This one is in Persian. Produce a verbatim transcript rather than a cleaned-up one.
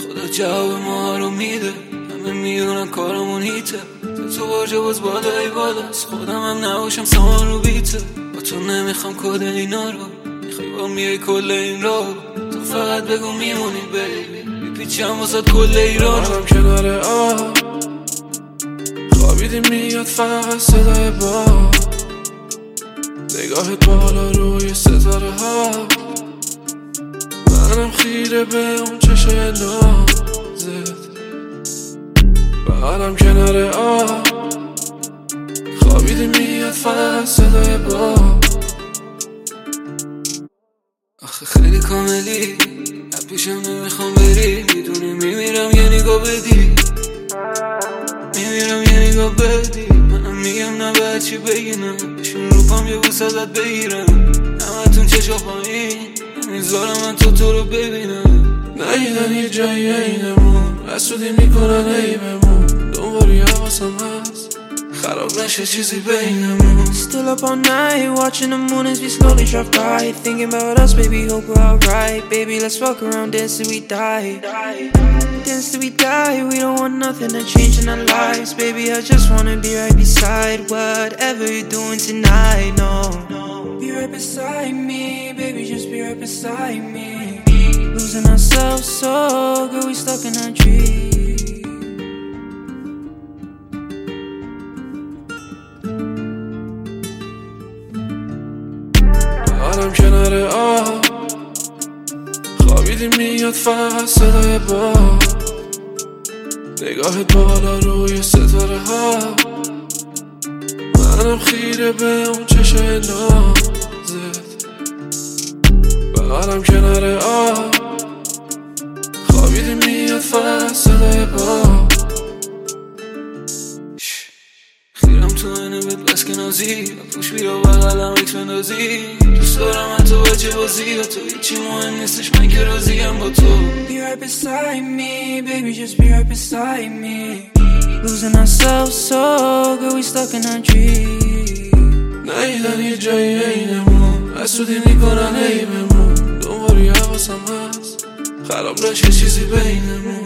خدا جواب ما رو میده، همه میدونن کارمون هیته. تو باجه باز بالای بالاست، خودم هم نباشم سامان رو بیته. با تو نمیخوام کد اینا رو، میخوای با میای کل این را. تو فقط بگو میمونی بیبی، میپیچم واسد کل ایران. منم کنار آب خوابیدی میاد فقط صدای باد، نگاهت بالا روی ستاره ها. منم خیره به اون چشای نازت. منم کنار آب خوابیدی میاد فقط صدای باد. آخه خیلی کاملی، پیشم نمیخوام بری، میدونی میمیرم یه نگاه بدی، میمیرم یه نگاه بدی. منم میگم نه باید چی بگیرم، بشین رو پام یه بوس ازت بگیرم. همتون چشا پایین نمیذارم من تو تو رو ببینم. نیدن یه جایی اینمون، حسودی میکنن ای بمون. دنبالی حواسم هست خراب نشه چیزی بینمون. Still up all night, watching the moon as we slowly drive by. Thinking about us, baby, hope we're alright. Baby, let's fuck around, dance till we die. Dance till we die, we don't want nothing to change in our lives. Baby, I just wanna be right beside whatever you're doing tonight, no. Be right beside me, baby, just be right beside me. Losing ourselves so good, we stuck in a dream. منم کنار آب خوابیدی میاد فقط صدای باد، نگاهت بالا روی ستاره ها. منم خیره به اون چشای نازت. منم کنار آب خوابیدی میاد فقط صدای باد. خیرم تو اینه بهت بس که نازی، پوش بیا بغلم اکس بندازی. دوست دارم من تو بچه بازی و تو هیچی مهم نیستش، من که راضیم با تو. Be right beside me, baby, just be right beside me. Losing ourselves so good, we stuck in a dream. نیدن یه جایی اینمون، حسودی میکنن ای بمون. دنبالی حواسم هست خراب نشه چیزی بینمون.